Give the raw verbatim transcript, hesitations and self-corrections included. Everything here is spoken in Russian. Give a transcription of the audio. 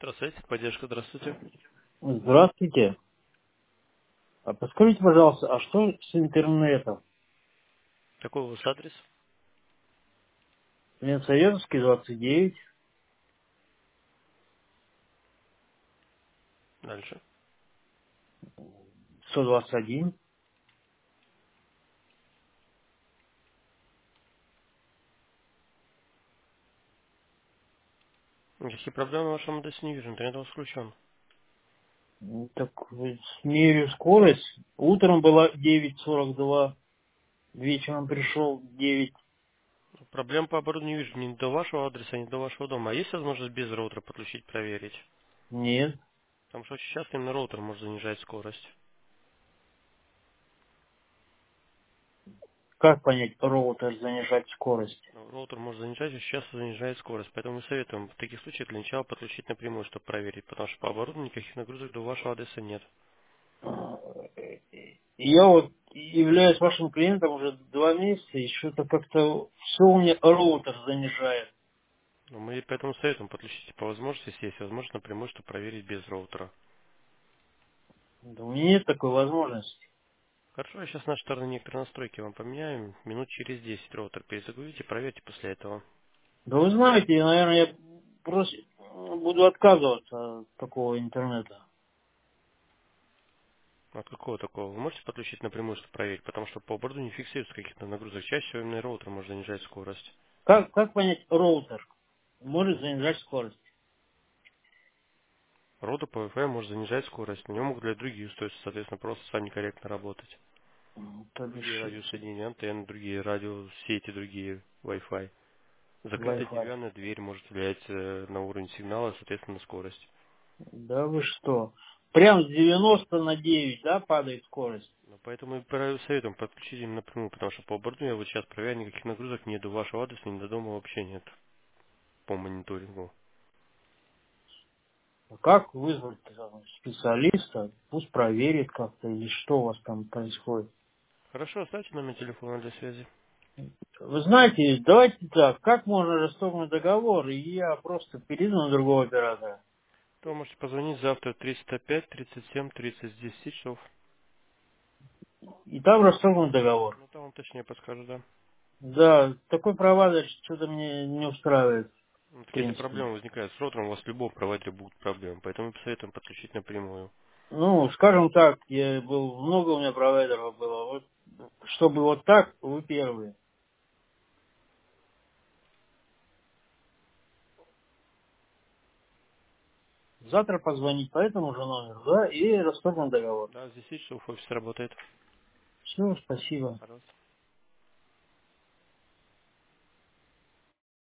Здравствуйте, поддержка, здравствуйте. Здравствуйте. А подскажите, пожалуйста, а что с интернетом? Какой у вас адрес? Советский двадцать девять, Дальше. сто двадцать один. Никаких проблем на вашем адресе не вижу, интернет у вас включен. Ну, так э, смерю скорость. Утром было девять сорок два, вечером пришел девять. Проблем по оборудованию не вижу ни до вашего адреса, ни до вашего дома. А есть возможность без роутера подключить, проверить? Нет. Потому что очень часто именно роутер может занижать скорость. Как понять, роутер занижать скорость? Но роутер может занижать, очень часто занижает скорость. Поэтому мы советуем в таких случаях для начала подключить напрямую, чтобы проверить. Потому что по оборудованию никаких нагрузок до вашего адреса нет. Э, Я вот являюсь вашим клиентом уже два месяца, и что-то как-то все у меня роутер занижает. Но мы поэтому советуем подключить по возможности, если есть возможность, напрямую, чтобы проверить без роутера. Да у меня нет такой возможности. Хорошо, я сейчас наши стороны некоторые настройки вам поменяем. Минут через десять роутер перезагрузите, проверьте после этого. Да вы знаете, наверное, я просто буду отказываться от такого интернета. От какого такого? Вы можете подключить напрямую, чтобы проверить, потому что по борду не фиксируется каких-то нагрузок. Чаще всего именно роутер может занижать скорость. Как, как понять, роутер может занижать скорость? Роутер по Wi-Fi может занижать скорость, на нем могут для другие устройства, соответственно, просто сами некорректно работать. М, То Другие бишь радиосоединения, антенны, другие радиосети, другие Wi-Fi. Закрытая Wi-Fi. деревянная дверь может влиять э, на уровень сигнала, соответственно, на скорость. Да вы что? Прям с девяноста на девять, да, падает скорость? Ну, поэтому и правильно советуем подключить именно напрямую, потому что по борду я вот сейчас проверяю, никаких нагрузок ни до вашего адреса, ни до дома вообще нет по мониторингу. А как вызвать э, специалиста? Пусть проверит как-то, или что у вас там происходит. Хорошо, оставьте номер телефона для связи. Вы знаете, давайте так, как можно расторгнуть договор, и я просто перейду на другого оператора. То вы можете позвонить завтра триста пять тридцать семь тридцать десять часов. И там расторгнуть договор. Ну, там вам точнее подскажу, да. Да, такой провайдер что-то мне не устраивает, Ну, в так если принципе. проблемы возникают с роутером, у вас в любом провайдере будут проблемы, поэтому мы посоветуем подключить напрямую. Ну, скажем так, я был, много у меня провайдеров было. Вот, чтобы вот так, вы первые. Завтра позвонить по этому же номеру, да, и расторгнуть договор. Да, с десяти часов офис работает. Все, спасибо. Пожалуйста.